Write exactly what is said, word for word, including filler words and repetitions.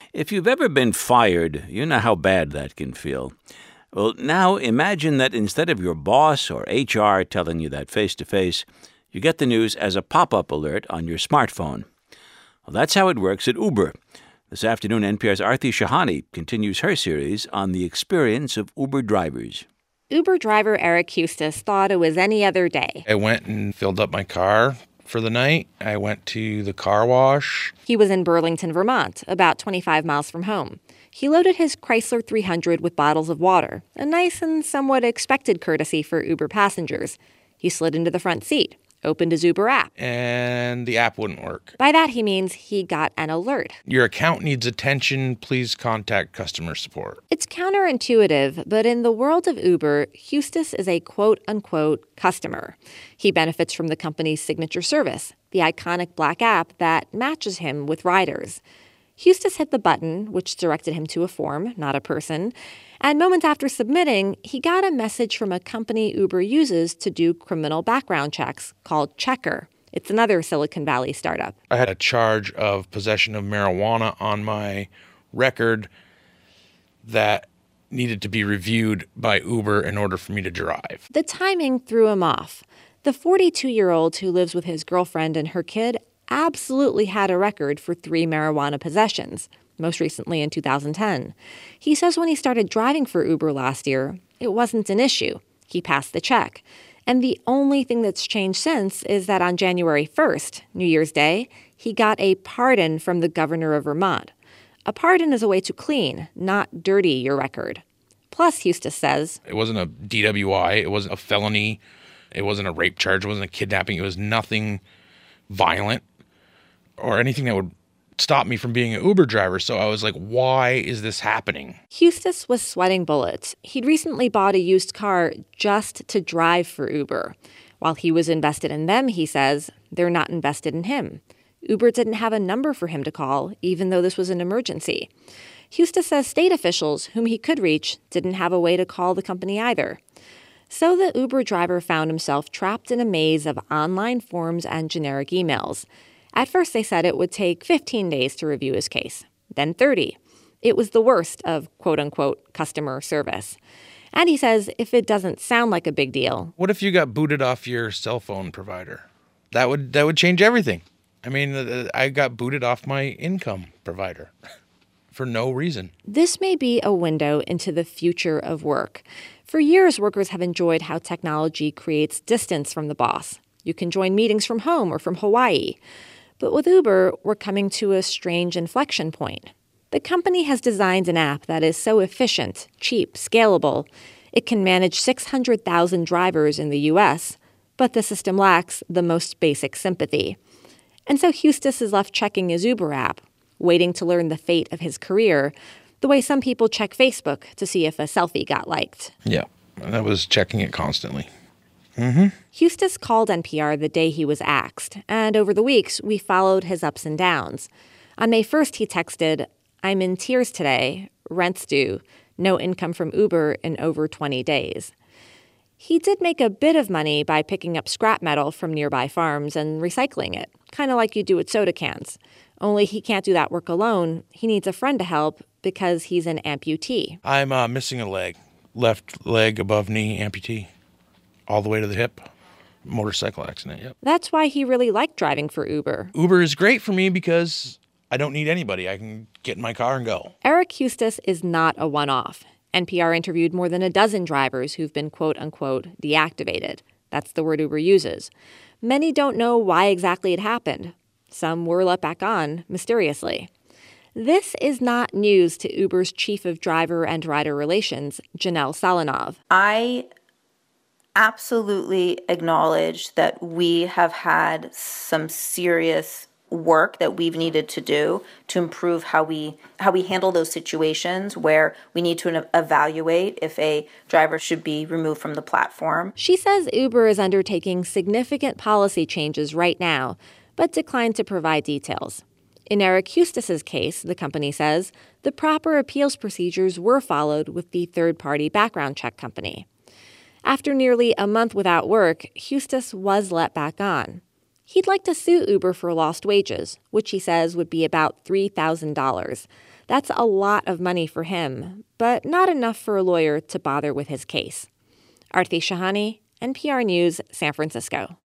If you've ever been fired, you know how bad that can feel. Well, now imagine that instead of your boss or H R telling you that face-to-face, you get the news as a pop-up alert on your smartphone. Well, that's how it works at Uber. This afternoon, N P R's Aarti Shahani continues her series on the experience of Uber drivers. Uber driver Eric Hustis thought it was any other day. I went and filled up my car for the night. I went to the car wash. He was in Burlington, Vermont, about twenty-five miles from home. He loaded his Chrysler three hundred with bottles of water, a nice and somewhat expected courtesy for Uber passengers. He slid into the front seat, opened his Uber app. And the app wouldn't work. By that, he means he got an alert. Your account needs attention. Please contact customer support. It's counterintuitive, but in the world of Uber, Hustis is a quote-unquote customer. He benefits from the company's signature service, the iconic black app that matches him with riders. Hustis hit the button, which directed him to a form, not a person, and moments after submitting, he got a message from a company Uber uses to do criminal background checks called Checker. It's another Silicon Valley startup. I had a charge of possession of marijuana on my record that needed to be reviewed by Uber in order for me to drive. The timing threw him off. The forty-two-year-old who lives with his girlfriend and her kid absolutely had a record for three marijuana possessions, most recently in two thousand ten. He says when he started driving for Uber last year, it wasn't an issue. He passed the check. And the only thing that's changed since is that on January first, New Year's Day, he got a pardon from the governor of Vermont. A pardon is a way to clean, not dirty your record. Plus, Hustis says, it wasn't a D W I, it wasn't a felony, it wasn't a rape charge, it wasn't a kidnapping, it was nothing violent or anything that would stop me from being an Uber driver. So I was like, why is this happening? Hustis was sweating bullets. He'd recently bought a used car just to drive for Uber. While he was invested in them, he says, they're not invested in him. Uber didn't have a number for him to call, even though this was an emergency. Hustis says state officials, whom he could reach, didn't have a way to call the company either. So the Uber driver found himself trapped in a maze of online forms and generic emails. At first, they said it would take fifteen days to review his case, then thirty. It was the worst of quote-unquote customer service. And he says if it doesn't sound like a big deal. What if you got booted off your cell phone provider? That would that would change everything. I mean, I got booted off my income provider for no reason. This may be a window into the future of work. For years, workers have enjoyed how technology creates distance from the boss. You can join meetings from home or from Hawaii. But with Uber, we're coming to a strange inflection point. The company has designed an app that is so efficient, cheap, scalable, it can manage six hundred thousand drivers in the U S, but the system lacks the most basic sympathy. And so Hustis is left checking his Uber app, waiting to learn the fate of his career, the way some people check Facebook to see if a selfie got liked. Yeah, I was checking it constantly. Mm-hmm. Hustis called N P R the day he was axed, and over the weeks, we followed his ups and downs. On May first, he texted, I'm in tears today, rent's due, no income from Uber in over twenty days. He did make a bit of money by picking up scrap metal from nearby farms and recycling it, kind of like you do with soda cans. Only he can't do that work alone. He needs a friend to help because he's an amputee. I'm uh, missing a leg, left leg above knee amputee. All the way to the hip. Motorcycle accident, yep. That's why he really liked driving for Uber. Uber is great for me because I don't need anybody. I can get in my car and go. Eric Hustis is not a one-off. N P R interviewed more than a dozen drivers who've been quote-unquote deactivated. That's the word Uber uses. Many don't know why exactly it happened. Some were let back on mysteriously. This is not news to Uber's chief of driver and rider relations, Janelle Salanov. I absolutely acknowledge that we have had some serious work that we've needed to do to improve how we how we handle those situations where we need to evaluate if a driver should be removed from the platform. She says Uber is undertaking significant policy changes right now, but declined to provide details. In Eric Hustis's case, the company says, the proper appeals procedures were followed with the third-party background check company. After nearly a month without work, Hustis was let back on. He'd like to sue Uber for lost wages, which he says would be about three thousand dollars. That's a lot of money for him, but not enough for a lawyer to bother with his case. Aarti Shahani, N P R News, San Francisco.